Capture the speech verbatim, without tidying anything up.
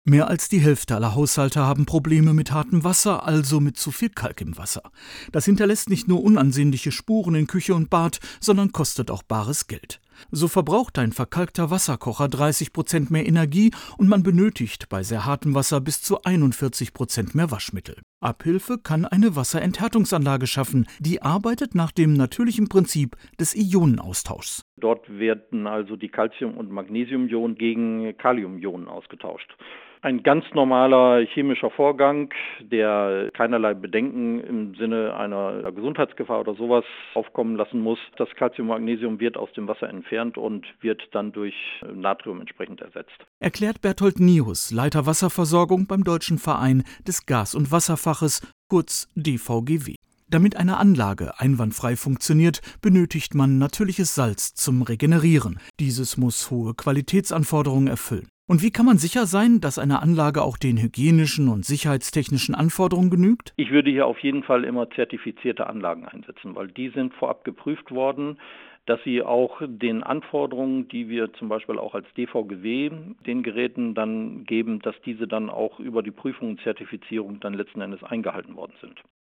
Mehr als die Hälfte aller Haushalte haben Probleme mit hartem Wasser, also mit zu viel Kalk im Wasser. Das hinterlässt nicht nur unansehnliche Spuren in Küche und Bad, sondern kostet auch bares Geld. So verbraucht ein verkalkter Wasserkocher dreißig Prozent mehr Energie und man benötigt bei sehr hartem Wasser bis zu einundvierzig Prozent mehr Waschmittel. Abhilfe kann eine Wasserenthärtungsanlage schaffen, die arbeitet nach dem natürlichen Prinzip des Ionenaustauschs. Dort werden also die Calcium- und Magnesiumionen gegen Kaliumionen ausgetauscht. Ein ganz normaler chemischer Vorgang, der keinerlei Bedenken im Sinne einer Gesundheitsgefahr oder sowas aufkommen lassen muss. Das Calcium und Magnesium wird aus dem Wasser entfernt und wird dann durch Natrium entsprechend ersetzt. Erklärt Berthold Niehus, Leiter Wasserversorgung beim Deutschen Verein des Gas- und Wasserfaches, kurz D V G W. Damit eine Anlage einwandfrei funktioniert, benötigt man natürliches Salz zum Regenerieren. Dieses muss hohe Qualitätsanforderungen erfüllen. Und wie kann man sicher sein, dass eine Anlage auch den hygienischen und sicherheitstechnischen Anforderungen genügt? Ich würde hier auf jeden Fall immer zertifizierte Anlagen einsetzen, weil die sind vorab geprüft worden, dass sie auch den Anforderungen, die wir zum Beispiel auch als D V G W den Geräten dann geben, dass diese dann auch über die Prüfung und Zertifizierung dann letzten Endes eingehalten worden sind.